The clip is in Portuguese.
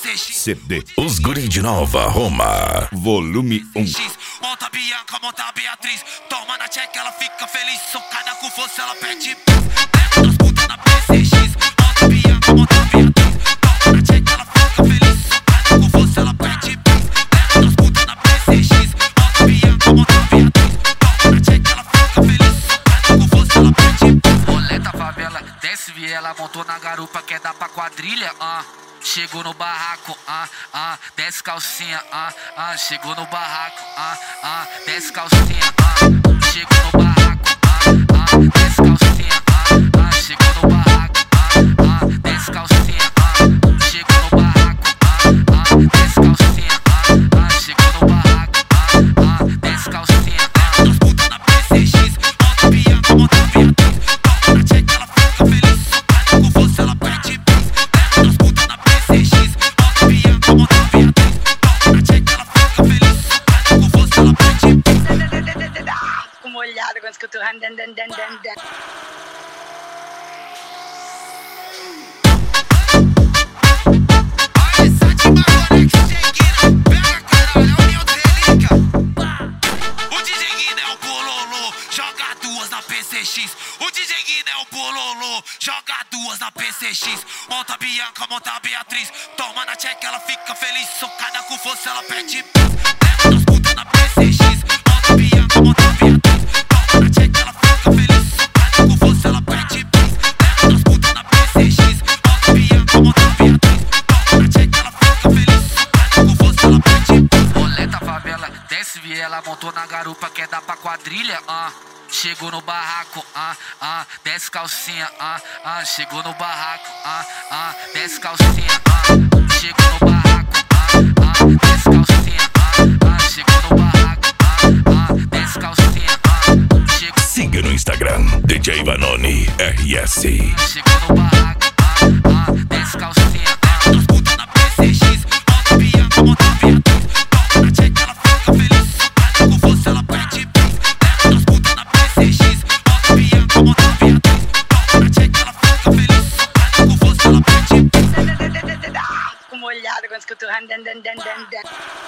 PCX. CD Os Guri de Nova Roma, volume 1. Monta Bianca, monta Beatriz. Toma na check, ela fica feliz. Socada com força, ela pede paz. Leva das putas na PCX. Monta Bianca, monta Beatriz. Toma na check, ela fica feliz. Socada com força, ela pede paz. Leva das putas na PCX. Monta Bianca, monta Beatriz. Toma na check, ela fica feliz. Socada com força, ela pede paz. Roleta favela, desce viela, montou na garupa, quer dar pra quadrilha, Chegou no barraco, desce calcinha, chegou no barraco, desce calcinha, chegou no barraco, desce calcinha, chegou no barraco, desce calcinha, chegou no barraco, desce calcinha, chegou no barraco, desce calcinha. Das putas na PCX, monta Bianca, monta Beatriz. Toma na check, ela fica feliz. Socada com força, ela pede paz. Leva das putas na PCX, monta Bianca, monta Beatriz. Toma na check, ela fica feliz. Socada com força, ela pede paz. Fico molhada quando escuto Joga duas na PCX. O DJ Guiné é o bololô, joga duas na PCX. Monta Bianca, monta Beatriz. Toma na check, ela fica feliz. Socada com força, ela pede paz. Leva das putas na PCX. Monta Bianca, monta Beatriz. Toma na check, ela fica feliz. Socada com força, ela pede paz. Leva das putas na PCX. Monta Bianca, monta Beatriz. Toma na check, ela fica feliz. Socada com força, ela pede paz. Roleta favela, desce viela, montou na garupa, quer dar pra quadrilha, Chegou no barraco, desce calcinha, chegou no barraco, desce calcinha, chegou no barraco, desce calcinha, chegou no barraco, desce calcinha, chegou. Siga no Instagram, DJ Vanoni RS. Chegou no barraco, desce calcinha. Das putas na PCX, monta Bianca, monta Beatriz. Toma na check, ela fica feliz. Socada com força, ela pede paz. Leva das putas na PCX, monta Bianca, monta Beatriz. Toma na check, ela fica feliz. Socada com força, ela pede paz. Fico molhada quando escuto